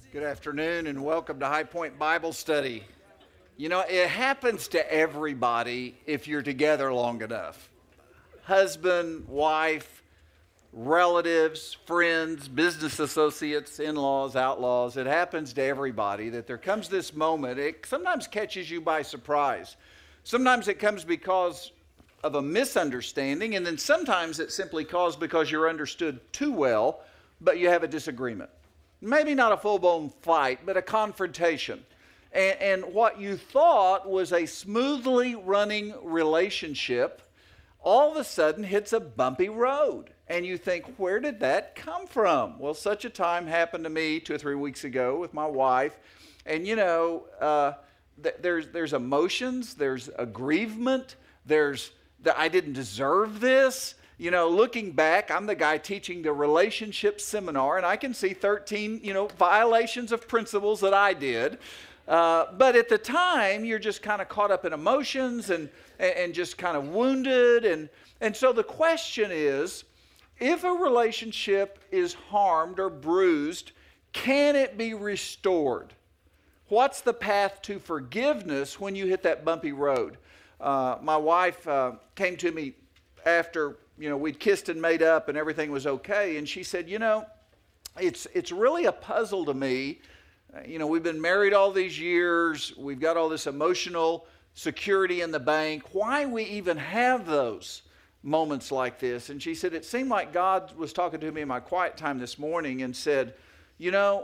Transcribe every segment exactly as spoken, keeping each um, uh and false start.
Good afternoon and welcome to High Point Bible Study. You know, it happens to everybody if you're together long enough. Husband, wife, relatives, friends, business associates, in-laws, outlaws. It happens to everybody that there comes this moment. It sometimes catches you by surprise. Sometimes it comes because of a misunderstanding, and then sometimes it's simply caused because you're understood too well, but you have a disagreement. Maybe not a full-blown fight, but a confrontation. And, and what you thought was a smoothly running relationship all of a sudden hits a bumpy road. And you think, where did that come from? Well, such a time happened to me two or three weeks ago with my wife. And, you know, uh, th- there's, there's emotions, there's aggrievement, there's, the, I didn't deserve this. You know, looking back, I'm the guy teaching the relationship seminar, and I can see thirteen, you know, violations of principles that I did. Uh, but at the time, you're just kind of caught up in emotions and, and just kind of wounded. And, and so the question is, if a relationship is harmed or bruised, can it be restored? What's the path to forgiveness when you hit that bumpy road? Uh, my wife uh, came to me after, you know, we'd kissed and made up and everything was okay. And she said, you know, it's it's really a puzzle to me. Uh, you know, we've been married all these years. We've got all this emotional security in the bank. Why we even have those moments like this? And she said, it seemed like God was talking to me in my quiet time this morning and said, you know,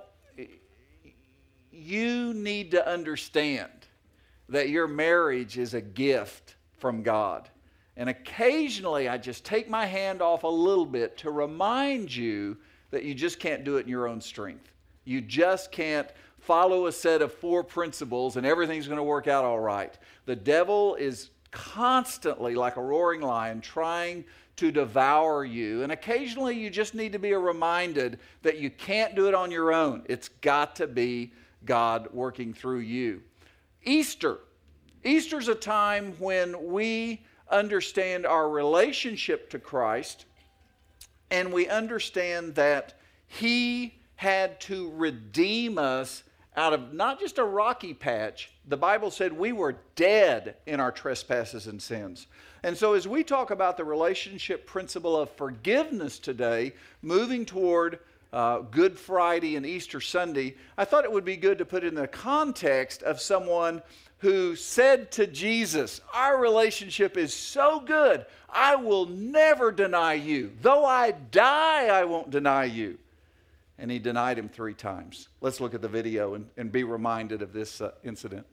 you need to understand that your marriage is a gift from God. And occasionally I just take my hand off a little bit to remind you that you just can't do it in your own strength. You just can't follow a set of four principles and everything's going to work out all right. The devil is constantly, like a roaring lion, trying to devour you. And occasionally you just need to be reminded that you can't do it on your own. It's got to be God working through you. Easter. Easter's a time when we understand our relationship to Christ, and we understand that He had to redeem us out of not just a rocky patch. The Bible said we were dead in our trespasses and sins. And so as we talk about the relationship principle of forgiveness today, moving toward uh, Good Friday and Easter Sunday, I thought it would be good to put it in the context of someone who said to Jesus, our relationship is so good, I will never deny you. Though I die, I won't deny you. And he denied him three times. Let's look at the video and, and be reminded of this uh, incident.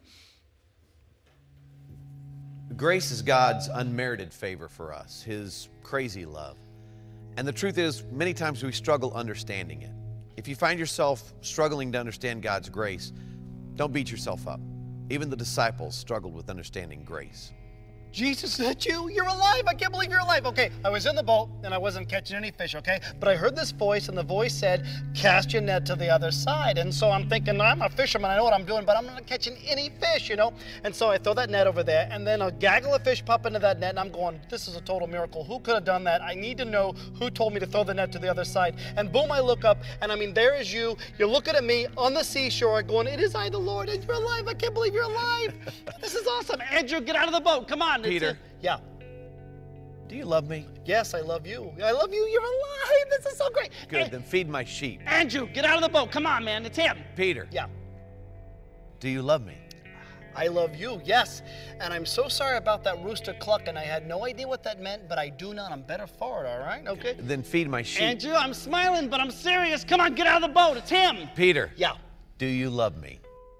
Grace is God's unmerited favor for us, His crazy love. And the truth is, many times we struggle understanding it. If you find yourself struggling to understand God's grace, don't beat yourself up. Even the disciples struggled with understanding grace. Jesus, is that you? You're alive. I can't believe you're alive. Okay, I was in the boat and I wasn't catching any fish, okay? But I heard this voice and the voice said, cast your net to the other side. And so I'm thinking, I'm a fisherman. I know what I'm doing, but I'm not catching any fish, you know? And so I throw that net over there and then a gaggle of fish pop into that net and I'm going, this is a total miracle. Who could have done that? I need to know who told me to throw the net to the other side. And boom, I look up and I mean, there is you. You're looking at me on the seashore going, it is I, the Lord, and you're alive. I can't believe you're alive. This is awesome. Andrew, get out of the boat. Come on. Peter. Yeah. Do you love me? Yes, I love you. I love you. You're alive. This is so great. Good, Hey, then feed my sheep. Andrew, get out of the boat. Come on, man. It's him. Peter. Yeah. Do you love me? I love you, yes. And I'm so sorry about that rooster clucking. I had no idea what that meant, but I do now. I'm better for it, all right? Okay? Then feed my sheep. Andrew, I'm smiling, but I'm serious. Come on, get out of the boat. It's him. Peter. Yeah. Do you love me?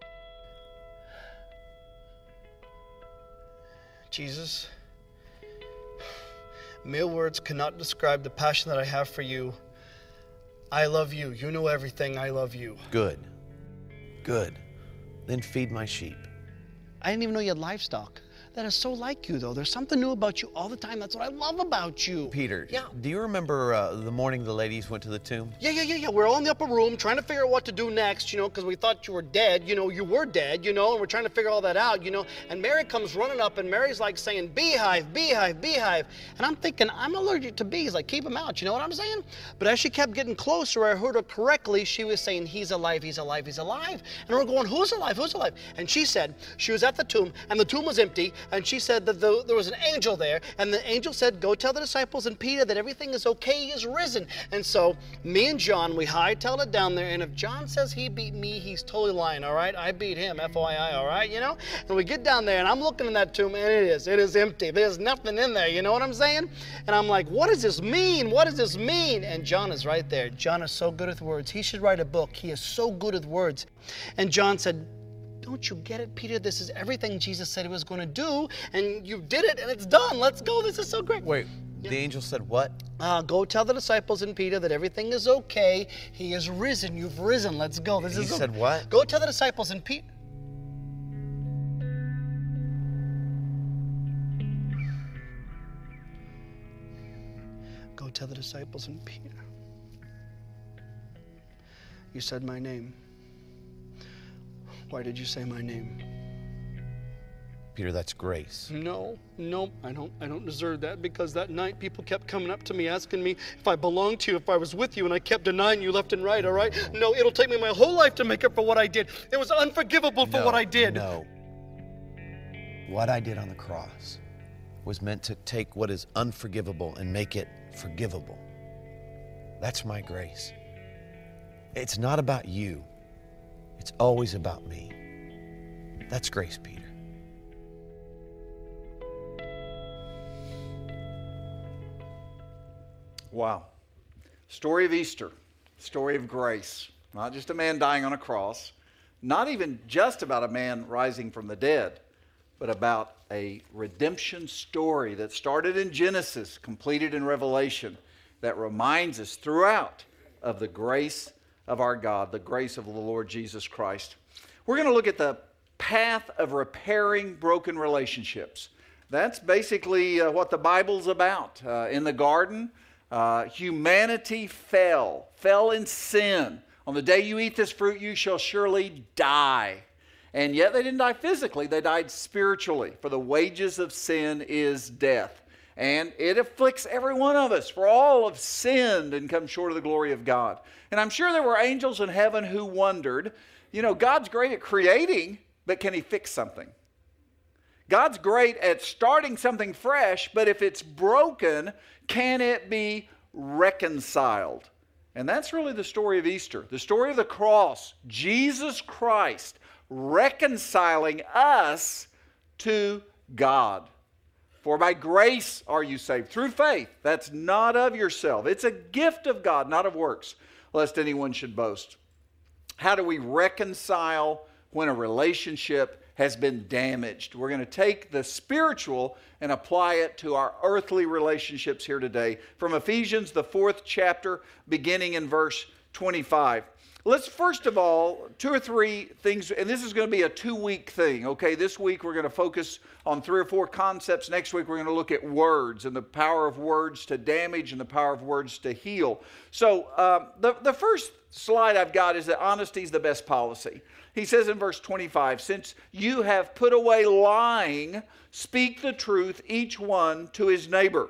Jesus, mere words cannot describe the passion that I have for you. I love you. You know everything. I love you. Good. Good. Then feed my sheep. I didn't even know you had livestock. that is so like you, though. There's something new about you all the time. That's what I love about you. Peter, Yeah. do you remember uh, the morning the ladies went to the tomb? Yeah, yeah, yeah, yeah. We're all in the upper room trying to figure out what to do next, you know, because we thought you were dead. You know, you were dead, you know, and we're trying to figure all that out, you know. And Mary comes running up, and Mary's like saying, beehive, beehive, beehive. And I'm thinking, I'm allergic to bees. Like, keep them out, you know what I'm saying? But as she kept getting closer, I heard her correctly. She was saying, he's alive, he's alive, he's alive. And we're going, who's alive, who's alive? And she said, she was at the tomb, and the tomb was empty, and she said that the, there was an angel there, and the angel said, go tell the disciples and Peter that everything is okay, he is risen. And so me and John, we hightailed it down there, and if John says he beat me, he's totally lying, all right? I beat him, F Y I, all right, you know? And we get down there, and I'm looking in that tomb, and it is, it is empty. There's nothing in there, you know what I'm saying? And I'm like, what does this mean? What does this mean? And John is right there. John is so good with words. He should write a book. He is so good with words. And John said, don't you get it, Peter? This is everything Jesus said he was going to do, and you did it, and it's done. Let's go. This is so great. Wait, yeah. The angel said what? Uh, go tell the disciples and Peter that everything is okay. He is risen. You've risen. Let's go. This he is said okay. What? Go tell the disciples and Peter. Go tell the disciples and Peter. You said my name. Why did you say my name? Peter, that's grace. No, no, I don't I don't deserve that, because that night people kept coming up to me asking me if I belonged to you, if I was with you, and I kept denying you left and right, all right? No, it'll take me my whole life to make up for what I did. It was unforgivable for no, what I did. No. What I did on the cross was meant to take what is unforgivable and make it forgivable. That's my grace. It's not about you. It's always about me. That's grace, Peter. Wow. Story of Easter. Story of grace. Not just a man dying on a cross. Not even just about a man rising from the dead, but about a redemption story that started in Genesis, completed in Revelation, that reminds us throughout of the grace of our God, the grace of the Lord Jesus Christ. We're going to look at the path of repairing broken relationships. That's basically uh, what the Bible's about. Uh, in the garden, uh, humanity fell, fell in sin. On the day you eat this fruit, you shall surely die. And yet they didn't die physically, they died spiritually. For the wages of sin is death. And it afflicts every one of us, for all have sinned and come short of the glory of God. And I'm sure there were angels in heaven who wondered, you know, God's great at creating, but can he fix something? God's great at starting something fresh, but if it's broken, can it be reconciled? And that's really the story of Easter, the story of the cross, Jesus Christ reconciling us to God. For by grace are you saved, through faith. That's not of yourself. It's a gift of God, not of works, lest anyone should boast. How do we reconcile when a relationship has been damaged? We're going to take the spiritual and apply it to our earthly relationships here today. From Ephesians, the fourth chapter, beginning in verse twenty-five. Let's first of all, two or three things, and this is going to be a two-week thing, okay? This week we're going to focus on three or four concepts. Next week we're going to look at words and the power of words to damage and the power of words to heal. So um, the, the first slide I've got is that honesty is the best policy. He says in verse twenty-five, since you have put away lying, speak the truth, each one to his neighbor.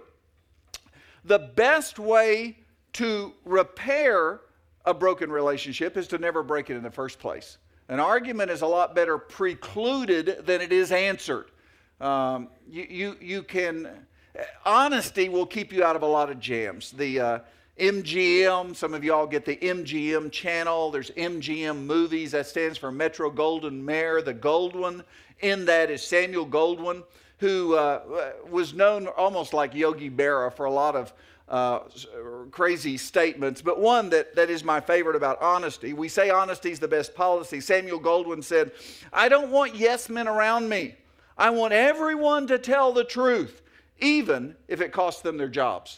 The best way to repair a broken relationship is to never break it in the first place. An argument is a lot better precluded than it is answered. Um, you, you, you can, honesty will keep you out of a lot of jams. The uh, M G M, some of y'all get the M G M channel. There's M G M movies. That stands for Metro Goldwyn Mayer. The gold one in that is Samuel Goldwyn, who uh, was known almost like Yogi Berra for a lot of uh, crazy statements. But one that, that is my favorite about honesty. We say honesty is the best policy. Samuel Goldwyn said, I don't want yes men around me. I want everyone to tell the truth, even if it costs them their jobs.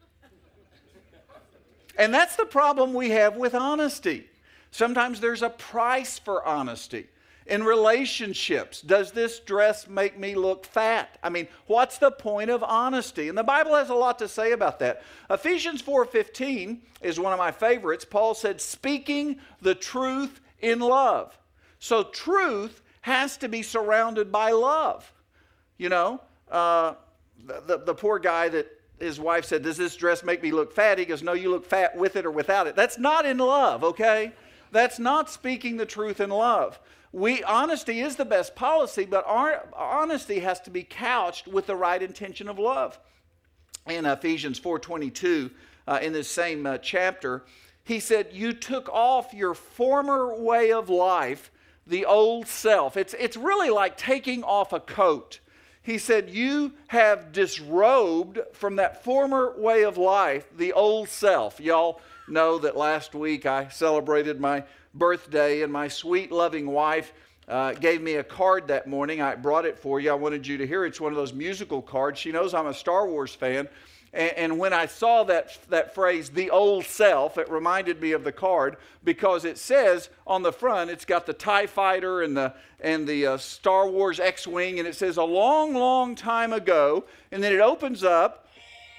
And that's the problem we have with honesty. Sometimes there's a price for honesty. In relationships, does this dress make me look fat? I mean, what's the point of honesty? And the Bible has a lot to say about that. Ephesians four fifteen is one of my favorites. Paul said, speaking the truth in love. So truth has to be surrounded by love. You know, uh, the, the, the poor guy that his wife said, does this dress make me look fat? He goes, no, you look fat with it or without it. That's not in love, okay? That's not speaking the truth in love. We, honesty is the best policy, but our honesty has to be couched with the right intention of love. In Ephesians four twenty-two, uh, in this same uh, chapter, he said, you took off your former way of life, the old self. It's, it's really like taking off a coat. He said, you have disrobed from that former way of life, the old self. Y'all know that last week I celebrated my birthday, and my sweet, loving wife uh, gave me a card that morning. I brought it for you. I wanted you to hear it. It's one of those musical cards. She knows I'm a Star Wars fan. And, and when I saw that, that phrase, the old self, it reminded me of the card, because it says on the front, it's got the TIE Fighter and the, and the uh, Star Wars X-Wing, and it says, a long, long time ago. And then it opens up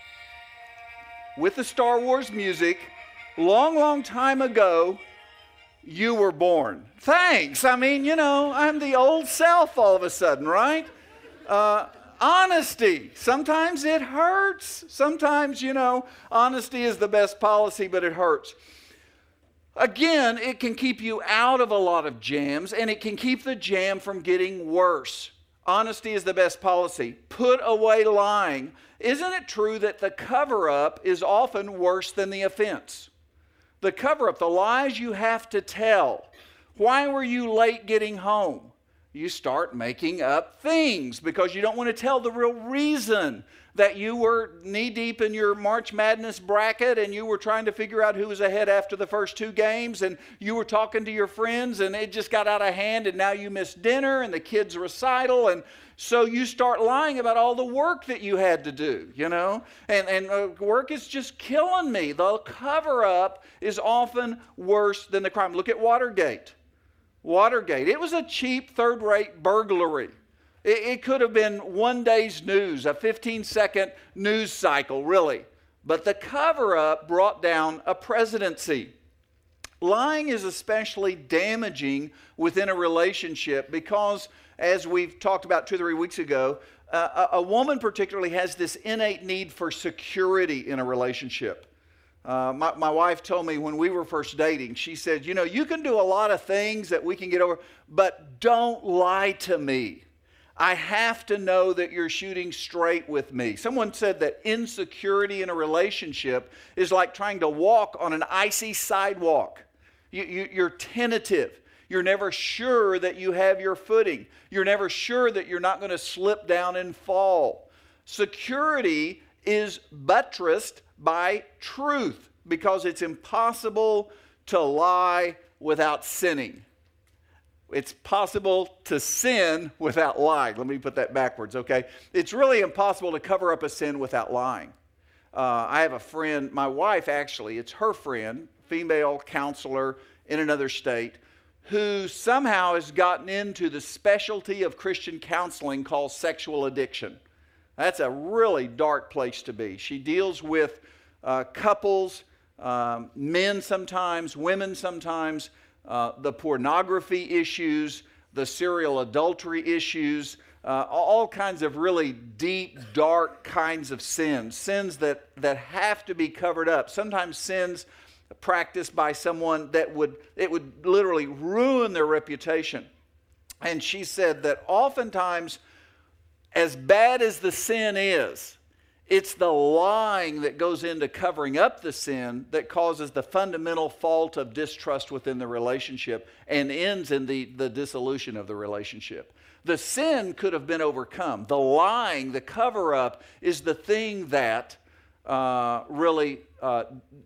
with the Star Wars music. Long, long time ago, you were born. Thanks. I mean, you know, I'm the old self all of a sudden, right? Uh, honesty. Sometimes it hurts. Sometimes, you know, honesty is the best policy, but it hurts. Again, it can keep you out of a lot of jams, and it can keep the jam from getting worse. Honesty is the best policy. Put away lying. Isn't it true that the cover-up is often worse than the offense? The cover-up, the lies you have to tell. Why were you late getting home? You start making up things because you don't want to tell the real reason that you were knee-deep in your March Madness bracket and you were trying to figure out who was ahead after the first two games, and you were talking to your friends and it just got out of hand, and now you missed dinner and the kids' recital, and so you start lying about all the work that you had to do, you know? And, and uh, work is just killing me. The cover-up is often worse than the crime. Look at Watergate. Watergate. It was a cheap, third-rate burglary. It, it could have been one day's news, a fifteen-second news cycle, really. But the cover-up brought down a presidency. Lying is especially damaging within a relationship because, as we've talked about two or three weeks ago, uh, a, a woman particularly has this innate need for security in a relationship. Uh, my, my wife told me when we were first dating, she said, you know, you can do a lot of things that we can get over, but don't lie to me. I have to know that you're shooting straight with me. Someone said that insecurity in a relationship is like trying to walk on an icy sidewalk. You, you, you're tentative. You're never sure that you have your footing. You're never sure that you're not going to slip down and fall. Security is buttressed by truth because it's impossible to lie without sinning. It's possible to sin without lying. Let me put that backwards, okay? It's really impossible to cover up a sin without lying. Uh, I have a friend, my wife actually, it's her friend, female counselor in another state, who somehow has gotten into the specialty of Christian counseling called sexual addiction. That's a really dark place to be. She deals with uh, couples, um, men sometimes, women sometimes, uh, the pornography issues, the serial adultery issues, uh, all kinds of really deep, dark kinds of sins, sins that, that have to be covered up. Sometimes sins practiced by someone that would, it would literally ruin their reputation. And she said that oftentimes, as bad as the sin is, it's the lying that goes into covering up the sin that causes the fundamental fault of distrust within the relationship and ends in the, the dissolution of the relationship. The sin could have been overcome. The lying, the cover-up, is the thing that uh, really uh,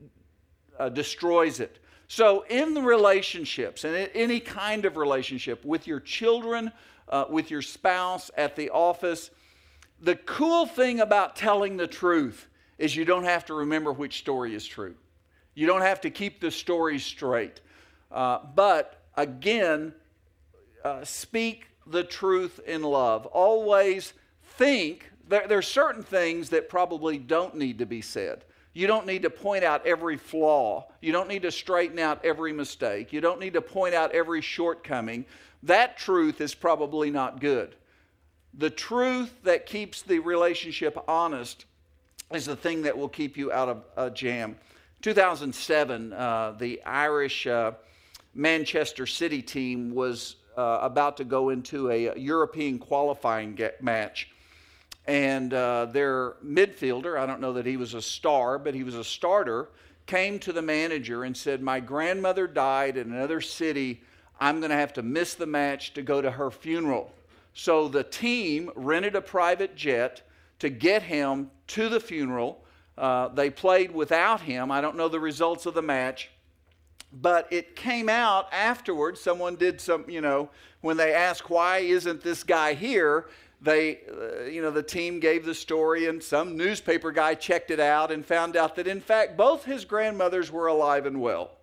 uh, destroys it. So in the relationships, and in any kind of relationship, with your children, uh, with your spouse, at the office, the cool thing about telling the truth is you don't have to remember which story is true. You don't have to keep the story straight. Uh, but again, uh, speak the truth in love. Always think, there, there are certain things that probably don't need to be said. You don't need to point out every flaw. You don't need to straighten out every mistake. You don't need to point out every shortcoming. That truth is probably not good. The truth that keeps the relationship honest is the thing that will keep you out of a jam. two thousand seven, uh, the Irish uh, Manchester City team was uh, about to go into a European qualifying get- match. And uh, their midfielder, I don't know that he was a star, but he was a starter, came to the manager and said, "My grandmother died in another city. I'm going to have to miss the match to go to her funeral." So the team rented a private jet to get him to the funeral. Uh, they played without him. I don't know the results of the match. But it came out afterwards. Someone did some, you know, when they asked, "Why isn't this guy here?" They, uh, you know, the team gave the story, and some newspaper guy checked it out and found out that, in fact, both his grandmothers were alive and well.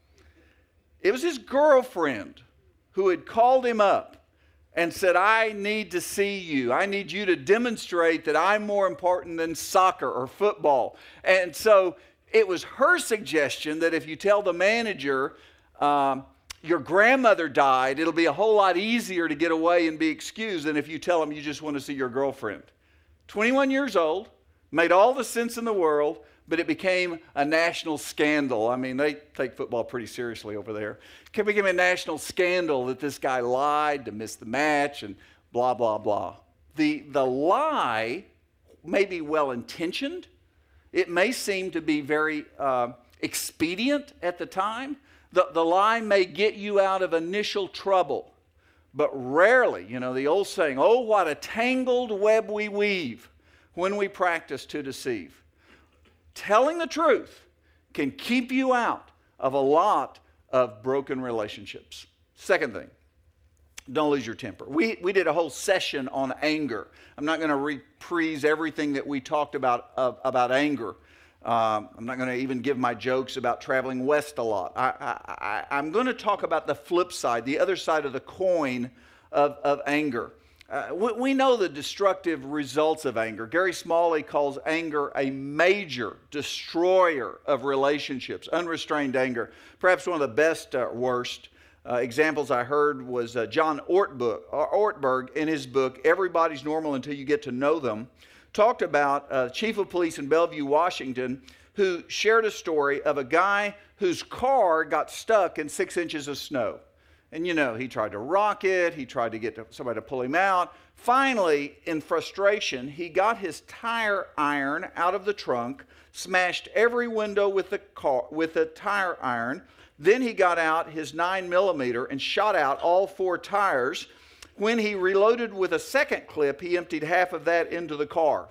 It was his girlfriend who had called him up and said, "I need to see you. I need you to demonstrate that I'm more important than soccer or football." And so it was her suggestion that if you tell the manager, um, your grandmother died, it'll be a whole lot easier to get away and be excused than if you tell them you just want to see your girlfriend. twenty-one years old, made all the sense in the world, but it became a national scandal. I mean, they take football pretty seriously over there. It became a national scandal that this guy lied to miss the match and blah, blah, blah. The, the lie may be well-intentioned. It may seem to be very uh, expedient at the time. The, the lie may get you out of initial trouble, but rarely, you know, the old saying, "Oh, what a tangled web we weave when we practice to deceive." Telling the truth can keep you out of a lot of broken relationships. Second thing, don't lose your temper. We, we did a whole session on anger. I'm not going to reprise everything that we talked about, uh, about anger. Um, I'm not going to even give my jokes about traveling west a lot. I, I, I, I'm going to talk about the flip side, the other side of the coin of, of anger. Uh, we, we know the destructive results of anger. Gary Smalley calls anger a major destroyer of relationships, unrestrained anger. Perhaps one of the best, uh, worst uh, examples I heard was uh, John Ortberg, Ortberg in his book, Everybody's Normal Until You Get to Know Them, talked about a chief of police in Bellevue, Washington, who shared a story of a guy whose car got stuck in six inches of snow. And, you know, he tried to rock it. He tried to get somebody to pull him out. Finally, in frustration, he got his tire iron out of the trunk, smashed every window with the car with the tire iron. Then he got out his nine millimeter and shot out all four tires. When he reloaded with a second clip, he emptied half of that into the car.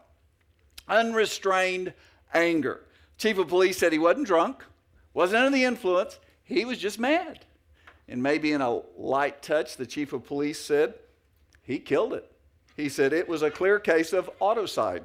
Unrestrained anger. Chief of police said he wasn't drunk, wasn't under the influence. He was just mad. And maybe in a light touch, the chief of police said, he killed it. He said it was a clear case of autocide.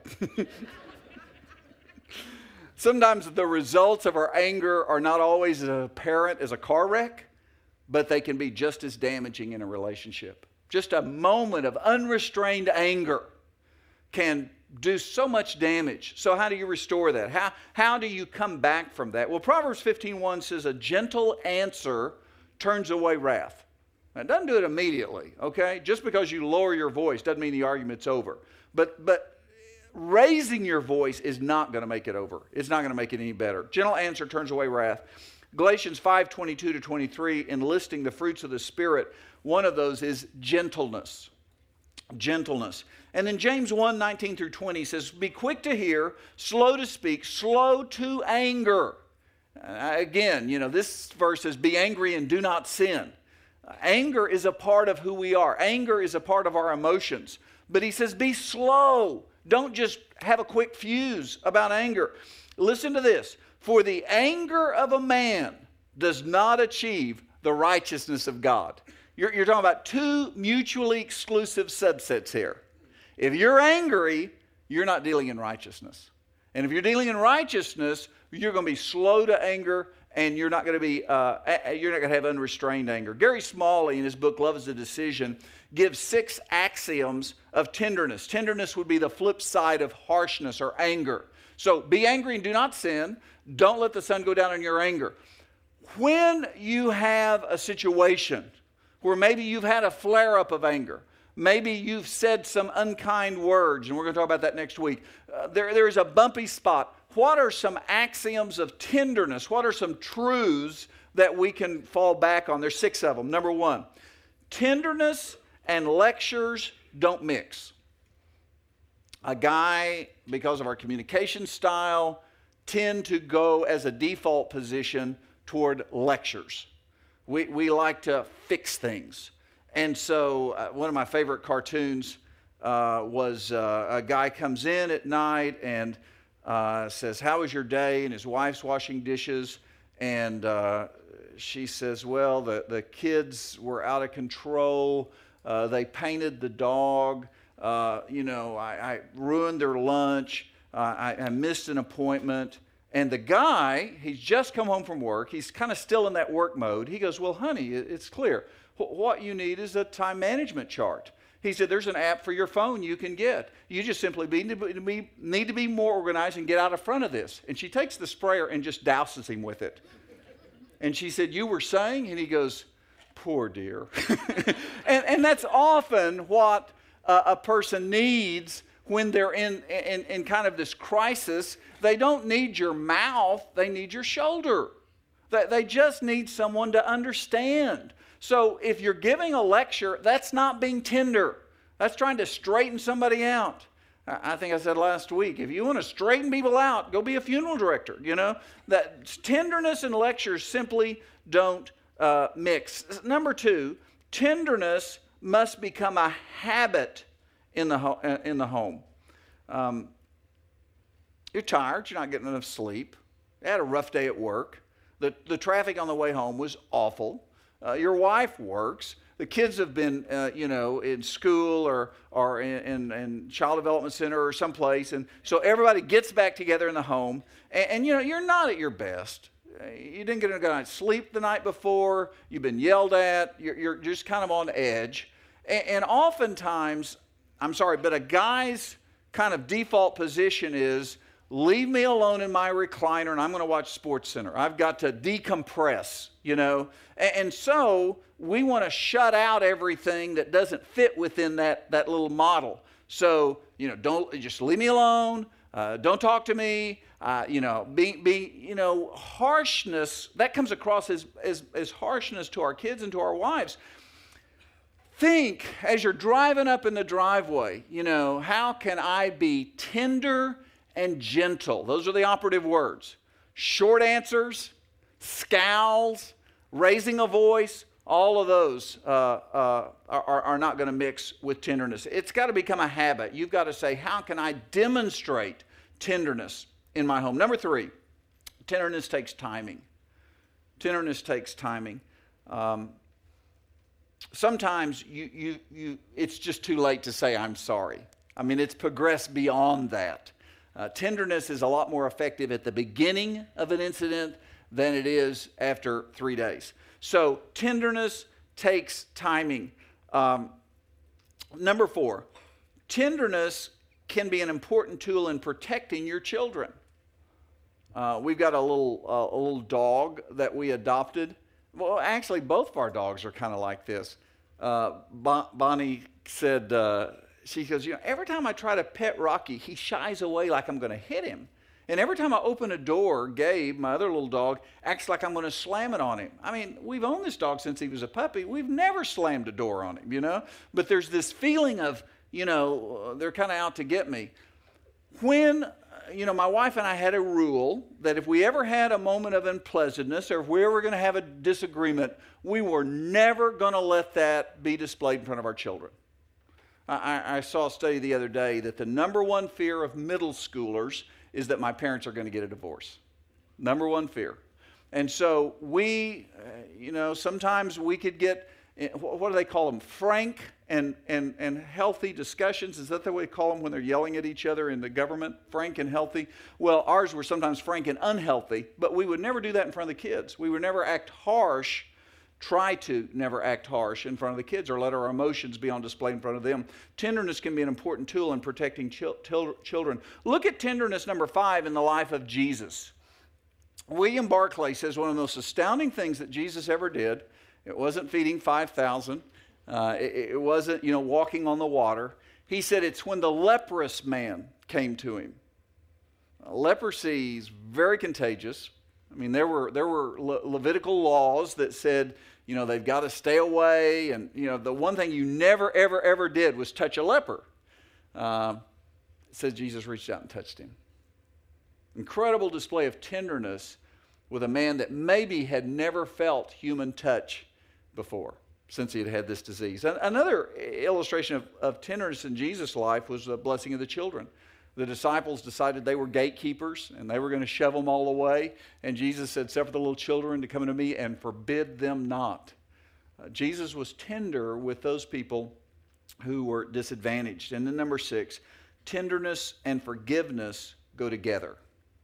Sometimes the results of our anger are not always as apparent as a car wreck, but they can be just as damaging in a relationship. Just a moment of unrestrained anger can do so much damage. So how do you restore that? How, how do you come back from that? Well, Proverbs fifteen one says, "A gentle answer turns away wrath." Now, it doesn't do it immediately, okay? Just because you lower your voice doesn't mean the argument's over. But, but raising your voice is not going to make it over. It's not going to make it any better. Gentle answer turns away wrath. Galatians five twenty-two to twenty-three, in listing the fruits of the Spirit, one of those is gentleness. Gentleness. And then James one nineteen through twenty says, "Be quick to hear, slow to speak, slow to anger." Uh, again, you know, this verse says, "Be angry and do not sin." Uh, anger is a part of who we are. Anger is a part of our emotions. But he says, be slow. Don't just have a quick fuse about anger. Listen to this. "For the anger of a man does not achieve the righteousness of God." You're, you're talking about two mutually exclusive subsets here. If you're angry, you're not dealing in righteousness. And if you're dealing in righteousness, you're going to be slow to anger and you're not going to be uh, you're not going to have unrestrained anger. Gary Smalley, in his book Love is a Decision, gives six axioms of tenderness. Tenderness would be the flip side of harshness or anger. So be angry and do not sin. Don't let the sun go down on your anger. When you have a situation where maybe you've had a flare-up of anger, maybe you've said some unkind words, and we're going to talk about that next week. Uh, there, there is a bumpy spot. What are some axioms of tenderness? What are some truths that we can fall back on? There's six of them. Number one, tenderness and lectures don't mix. A guy, because of our communication style, tend to go as a default position toward lectures. We, we like to fix things. And so uh, one of my favorite cartoons uh, was uh, a guy comes in at night and uh, says, "How was your day?" And his wife's washing dishes. And uh, she says, "Well, the, the kids were out of control. Uh, they painted the dog. Uh, you know, I, I ruined their lunch. Uh, I, I missed an appointment." And the guy, he's just come home from work. He's kind of still in that work mode. He goes, "Well, honey, it's clear. What you need is a time management chart." He said, "There's an app for your phone you can get. You just simply need to be, need to be more organized and get out in front of this." And she takes the sprayer and just douses him with it. And she said, "You were saying?" And he goes, "Poor dear." and, and that's often what uh, a person needs when they're in, in, in kind of this crisis. They don't need your mouth, they need your shoulder. They, they just need someone to understand. So if you're giving a lecture, that's not being tender. That's trying to straighten somebody out. I think I said last week, if you want to straighten people out, go be a funeral director. You know, that tenderness and lectures simply don't uh, mix. Number two, tenderness must become a habit in the ho- in the home. Um, you're tired. You're not getting enough sleep. You had a rough day at work. The the traffic on the way home was awful. Uh, your wife works. The kids have been, uh, you know, in school or or in, in, in child development center or someplace, and so everybody gets back together in the home. And, and you know, you're not at your best. You didn't get a good night's sleep the night before. You've been yelled at. You're, you're just kind of on edge. And, and oftentimes, I'm sorry, but a guy's kind of default position is, leave me alone in my recliner and I'm going to watch SportsCenter. I've got to decompress, you know. And, and so we want to shut out everything that doesn't fit within that, that little model. So, you know, don't just leave me alone. Uh, don't talk to me. Uh, you know, be, be, you know, harshness, that comes across as, as, as harshness to our kids and to our wives. Think, as you're driving up in the driveway, you know, how can I be tender and gentle? Those are the operative words. Short answers, scowls, raising a voice, all of those uh, uh, are, are not going to mix with tenderness. It's got to become a habit. You've got to say, how can I demonstrate tenderness in my home? Number three, tenderness takes timing. Tenderness takes timing. Um, Sometimes you, you, you, it's just too late to say, "I'm sorry." I mean, it's progressed beyond that. Uh, tenderness is a lot more effective at the beginning of an incident than it is after three days. So tenderness takes timing. Um, number four, tenderness can be an important tool in protecting your children. Uh, we've got a little, uh, a little dog that we adopted. Well, actually, both of our dogs are kind of like this. Uh, bon- Bonnie said, uh, she goes, you know, every time I try to pet Rocky, he shies away like I'm going to hit him. And every time I open a door, Gabe, my other little dog, acts like I'm going to slam it on him. I mean, we've owned this dog since he was a puppy. We've never slammed a door on him, you know. But there's this feeling of, you know, they're kind of out to get me. When you know, my wife and I had a rule that if we ever had a moment of unpleasantness or if we were going to have a disagreement, we were never going to let that be displayed in front of our children. I, I saw a study the other day that the number one fear of middle schoolers is that my parents are going to get a divorce. Number one fear. And so we, uh, you know, sometimes we could get, what do they call them, frank and, and, and healthy discussions. Is that the way they call them when they're yelling at each other in the government? Frank and healthy. Well, ours were sometimes frank and unhealthy, but we would never do that in front of the kids. We would never act harsh, try to never act harsh in front of the kids or let our emotions be on display in front of them. Tenderness can be an important tool in protecting chil- til- children. Look at tenderness number five in the life of Jesus. William Barclay says one of the most astounding things that Jesus ever did, it wasn't feeding five thousand. Uh, it, it wasn't, you know, walking on the water. He said it's when the leprous man came to him. Uh, leprosy is very contagious. I mean, there were there were Le- Levitical laws that said, you know, they've got to stay away. And, you know, the one thing you never, ever, ever did was touch a leper. Uh, it says Jesus reached out and touched him. Incredible display of tenderness with a man that maybe had never felt human touch before, since he had had this disease. Another illustration of, of tenderness in Jesus' life was the blessing of the children. The disciples decided they were gatekeepers and they were going to shove them all away. And Jesus said, suffer the little children to come unto me and forbid them not. Uh, Jesus was tender with those people who were disadvantaged. And then number six, tenderness and forgiveness go together.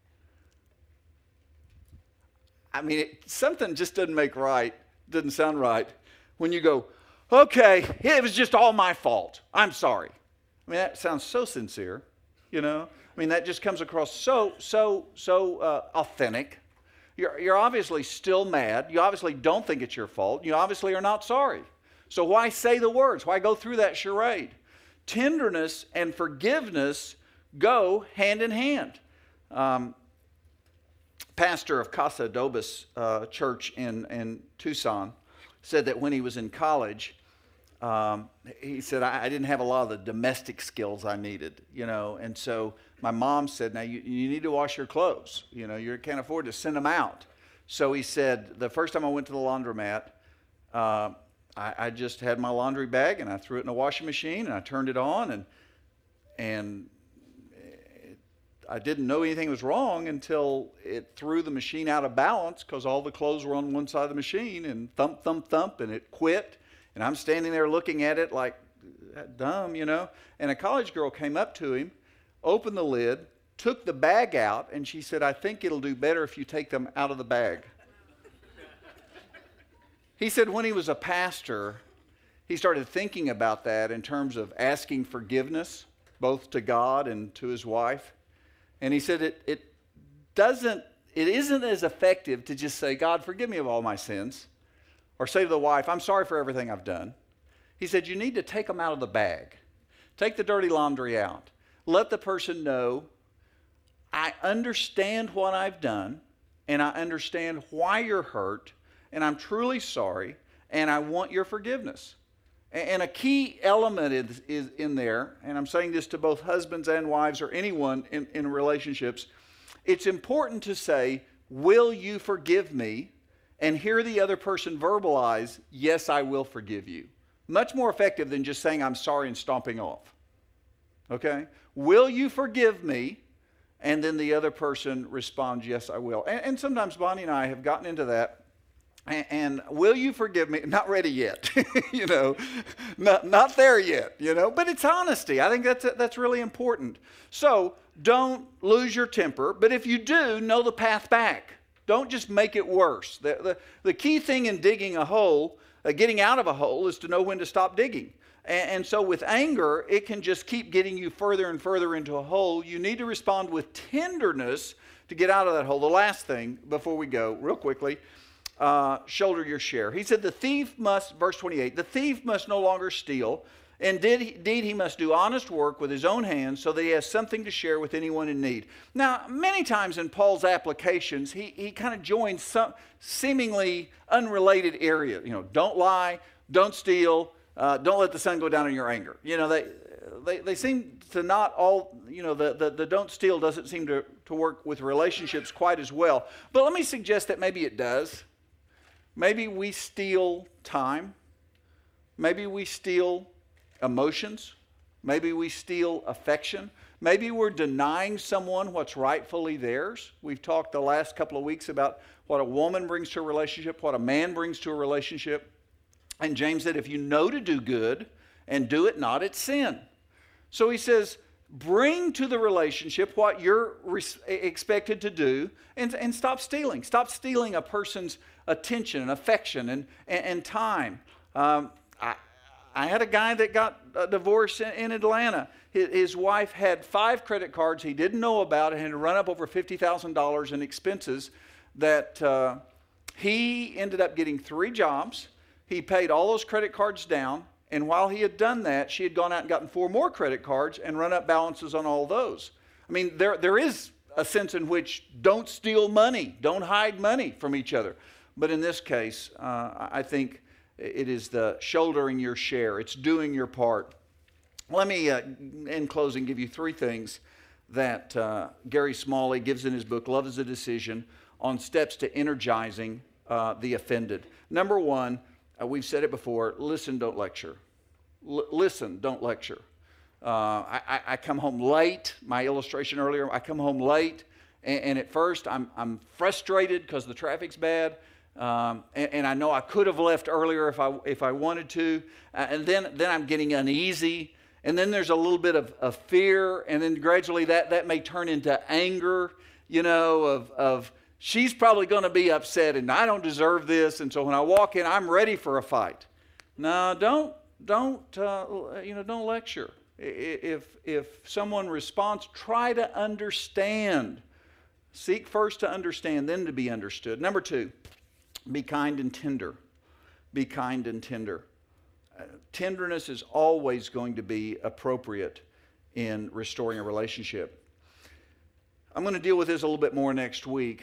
I mean, it, something just doesn't make right, doesn't sound right when you go, okay, it was just all my fault. I'm sorry. I mean, that sounds so sincere, you know. I mean, that just comes across so, so, so uh, authentic. You're, you're obviously still mad. You obviously don't think it's your fault. You obviously are not sorry. So why say the words? Why go through that charade? Tenderness and forgiveness go hand in hand. Um, pastor of Casa Dobis uh, Church in, in Tucson said that when he was in college, um, he said, I, I didn't have a lot of the domestic skills I needed, you know, and so my mom said, now you, you need to wash your clothes, you know, you can't afford to send them out. So he said, the first time I went to the laundromat, uh, I, I just had my laundry bag and I threw it in a washing machine and I turned it on, and and I didn't know anything was wrong until it threw the machine out of balance because all the clothes were on one side of the machine, and thump, thump, thump, and it quit. And I'm standing there looking at it like dumb, you know. And a college girl came up to him, opened the lid, took the bag out, and she said, I think it'll do better if you take them out of the bag. He said when he was a pastor, he started thinking about that in terms of asking forgiveness, both to God and to his wife. And he said it, it doesn't, it isn't as effective to just say, God, forgive me of all my sins. Or say to the wife, I'm sorry for everything I've done. He said, you need to take them out of the bag. Take the dirty laundry out. Let the person know, I understand what I've done, and I understand why you're hurt, and I'm truly sorry, and I want your forgiveness. And a key element is, is in there, and I'm saying this to both husbands and wives or anyone in, in relationships, it's important to say, will you forgive me? And hear the other person verbalize, yes, I will forgive you. Much more effective than just saying I'm sorry and stomping off. Okay? Will you forgive me? And then the other person responds, yes, I will. And, and sometimes Bonnie and I have gotten into that. And, and will you forgive me? Not ready yet, you know, not, not there yet, you know, but it's honesty. I think that's, that's really important. So don't lose your temper, but if you do, know the path back. Don't just make it worse. The, the, the key thing in digging a hole, uh, getting out of a hole, is to know when to stop digging. And, and so with anger, it can just keep getting you further and further into a hole. You need to respond with tenderness to get out of that hole. The last thing, before we go, real quickly, Uh, shoulder your share. He said the thief must, verse twenty-eight, the thief must no longer steal. Indeed, he must do honest work with his own hands so that he has something to share with anyone in need. Now, many times in Paul's applications, he, he kind of joins some seemingly unrelated area. You know, don't lie, don't steal, uh, don't let the sun go down in your anger. You know, they they, they seem to not all, you know, the, the, the don't steal doesn't seem to, to work with relationships quite as well. But let me suggest that maybe it does. Maybe we steal time. Maybe we steal emotions. Maybe we steal affection. Maybe we're denying someone what's rightfully theirs. We've talked the last couple of weeks about what a woman brings to a relationship, what a man brings to a relationship. And James said, if you know to do good and do it not, it's sin. So he says, bring to the relationship what you're res- expected to do, and, and stop stealing. Stop stealing a person's attention and affection and, and, and time. Um, I, I had a guy that got a divorce in, in Atlanta. His, his wife had five credit cards he didn't know about and had run up over fifty thousand dollars in expenses that uh, he ended up getting three jobs. He paid all those credit cards down. And while he had done that, she had gone out and gotten four more credit cards and run up balances on all those. I mean, there there is a sense in which don't steal money, don't hide money from each other. But in this case, uh, I think it is the shouldering your share. It's doing your part. Let me, uh, in closing, give you three things that uh, Gary Smalley gives in his book, Love is a Decision, on steps to energizing uh, the offended. Number one, Uh, we've said it before, listen, don't lecture. L- listen, don't lecture. Uh, I, I, I come home late, my illustration earlier, I come home late, and, and at first I'm, I'm frustrated because the traffic's bad, um, and, and I know I could have left earlier if I, if I wanted to, uh, and then, then I'm getting uneasy, and then there's a little bit of, of fear, and then gradually that, that may turn into anger, you know, of, of she's probably going to be upset and I don't deserve this. And so when I walk in, I'm ready for a fight. No, don't, don't, uh, you know, don't lecture. If, if someone responds, try to understand. Seek first to understand, then to be understood. Number two, be kind and tender. Be kind and tender. Uh, tenderness is always going to be appropriate in restoring a relationship. I'm going to deal with this a little bit more next week.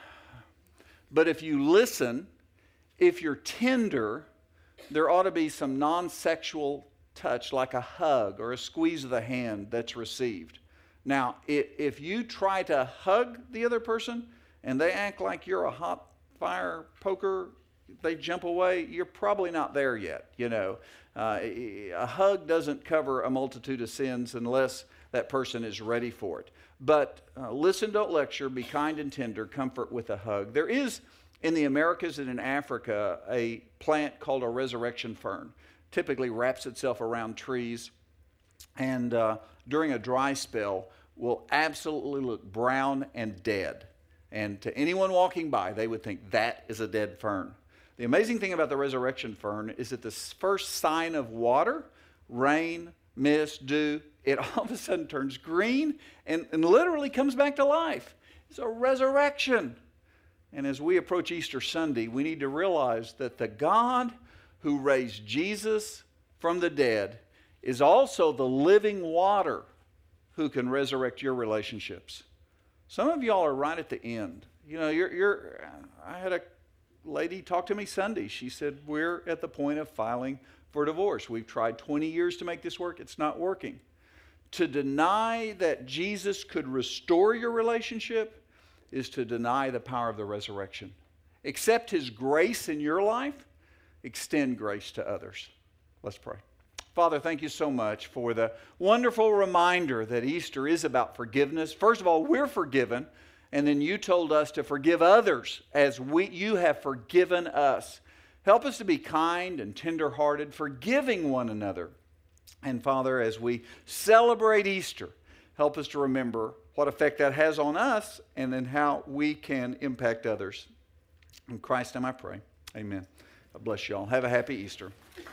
But if you listen, if you're tender, there ought to be some non-sexual touch, like a hug or a squeeze of the hand that's received. Now, if, if you try to hug the other person and they act like you're a hot fire poker, they jump away, you're probably not there yet, you know. Uh, a hug doesn't cover a multitude of sins unless that person is ready for it. But uh, listen, don't lecture, be kind and tender, comfort with a hug. There is, in the Americas and in Africa, a plant called a resurrection fern. Typically wraps itself around trees, and uh, during a dry spell will absolutely look brown and dead. And to anyone walking by, they would think that is a dead fern. The amazing thing about the resurrection fern is that the first sign of water, rain, mist, dew, it all of a sudden turns green and, and literally comes back to life. It's a resurrection. And as we approach Easter Sunday, we need to realize that the God who raised Jesus from the dead is also the living water who can resurrect your relationships. Some of y'all are right at the end. You know, you're, you're, I had a lady talk to me Sunday. She said, we're at the point of filing for divorce. We've tried twenty years to make this work. It's not working. To deny that Jesus could restore your relationship is to deny the power of the resurrection. Accept His grace in your life. Extend grace to others. Let's pray. Father, thank you so much for the wonderful reminder that Easter is about forgiveness. First of all, we're forgiven, and then you told us to forgive others as we, you have forgiven us. Help us to be kind and tender-hearted, forgiving one another. And Father, as we celebrate Easter, help us to remember what effect that has on us and then how we can impact others. In Christ's name I pray. Amen. God bless you all. Have a happy Easter.